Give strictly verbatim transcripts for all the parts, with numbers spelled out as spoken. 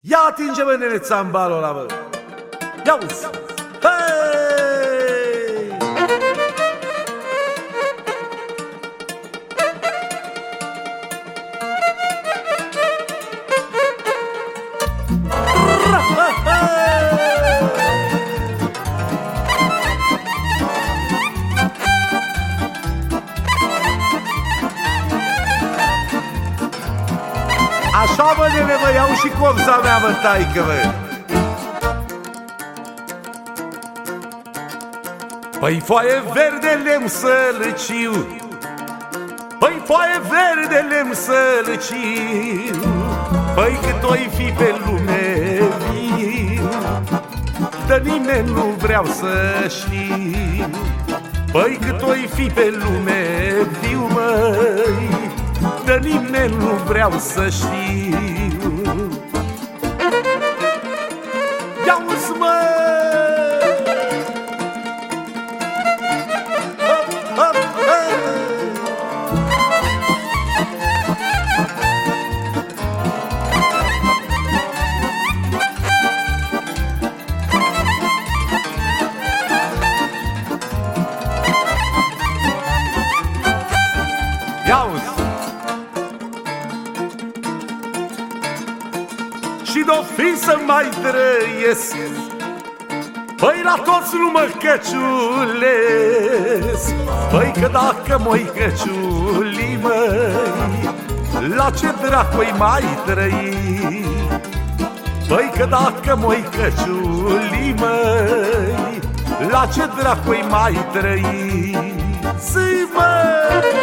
Ia atinge-mă, nene, țambalul ăla, bă. Ia uzi. Hei! Așa, bă, nene, bă, iau și copza mea, bă, taică, bă. Păi foaie verde lemn sălăciu, păi foaie verde lemn sălăciu, păi cât oi fi pe lume viu, de nimeni nu vreau să știu. Păi cât oi fi pe lume viu, măi, de nimeni nu vreau să știu. Ia-uzi, mă! Ia-uzi! Și d-o fi să mai trăiesc, păi la toți nu mă căciulesc. Păi că dacă mă-i căciuli, măi, la ce dracu-i mai trăi? Păi că dacă mă-i căciuli, măi, la ce dracu-i mai trăi? Zi, măi!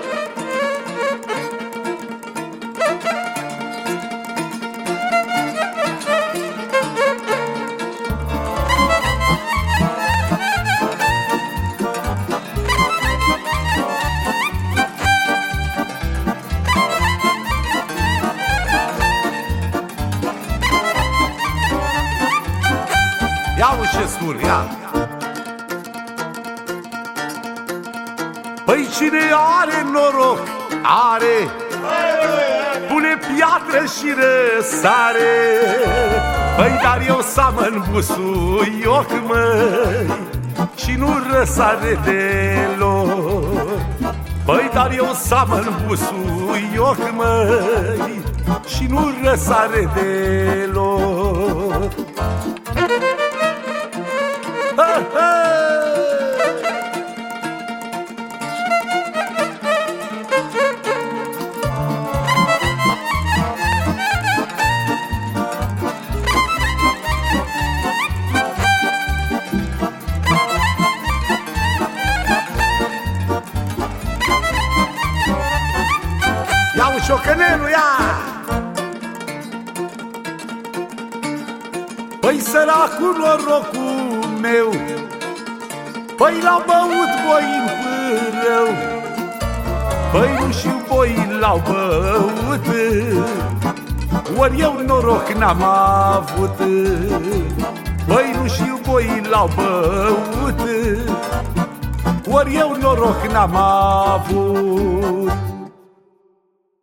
Ia uite ce scur, ia! Păi cine are noroc, are, pune piatră și răsare. Păi dar eu seamăn busuioc, măi, și nu răsare deloc. Păi dar eu seamăn busuioc, măi, și nu răsare deloc. Ia-u ciocănelul, ia! Păi săracul norocul meu, păi l-au băut boi în pârâu. Păi nu știu boi l-au băut, ori eu noroc n-am avut. Păi nu știu boi l-au băut, ori eu noroc n-am avut.